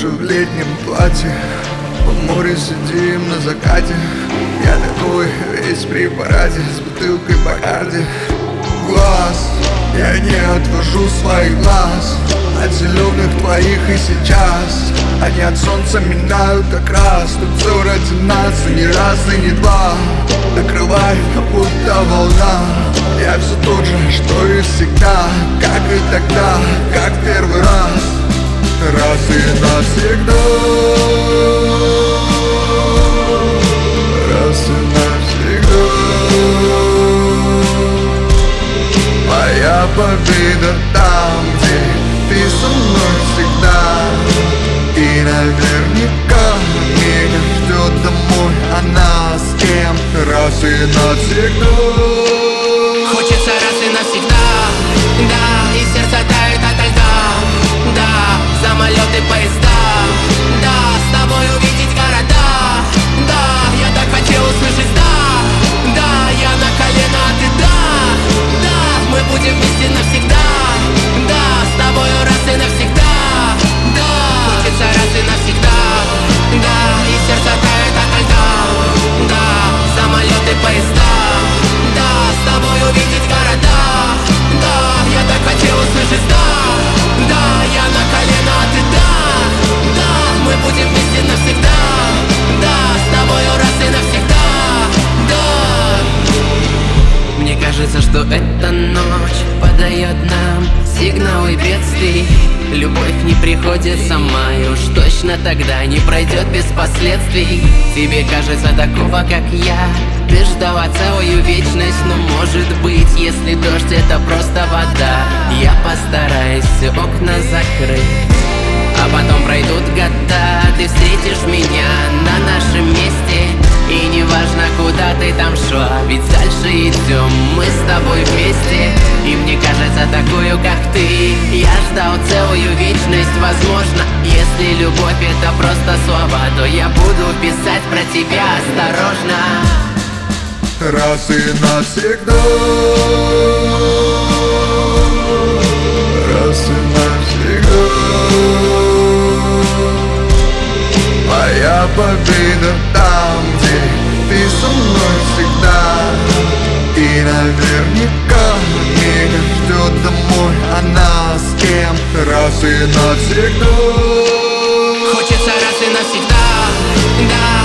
ночью в летнем платье, по морю сидим на закате. Я такой весь при параде, с бутылкой Бакарди. Глаз, я не отвожу своих глаз от зеленых твоих и сейчас. Они от солнца минают как раз. Тут все ради нас, и не раз, и не два. Накрывает, как будто волна. Я все тот же, что и всегда. Как и тогда, как в первый раз. Раз и навсегда. Раз и навсегда. Моя победа там, где ты со мной всегда. И наверняка меня ждет домой она с кем. Раз и навсегда. Хочется раз и навсегда, да, и сердце тает ото льда. Да, самолеты, поезда, да, с тобой увидеть города. Да, я так хотел услышать да. Да, я на колено, а ты да. Мы будем вместе навсегда. Да, с тобою раз и навсегда. Да, хочется раз и навсегда. Да, и сердце тает ото льда. Да, самолеты, поезда. Да, с тобой увидеть города. Да, я так хотел услышать да. Да, я на колено, а ты да. Мы будем вместе навсегда. Да, с тобою раз и навсегда. Мне кажется, что эта ночь подает нам сигналы бедствий. Любовь не приходит сама, и уж точно тогда не пройдет без последствий. Тебе кажется такого, как я, ты ждала целую вечность. Но может быть, если дождь это просто вода, я постараюсь все окна закрыть. А потом пройдут года, ты встретишь меня на нашем месте. И не важно, куда ты там шла, ведь дальше идем мы с тобой вместе. И мне кажется, такую, как ты, я ждал целую вечность. Возможно, если любовь это просто слова, то я буду писать про тебя осторожно. Раз и навсегда. Раз и навсегда. Моя победа там, где ты со мной всегда. И наверняка меня ждет домой она с кем. Раз и навсегда. Хочется раз и навсегда, да.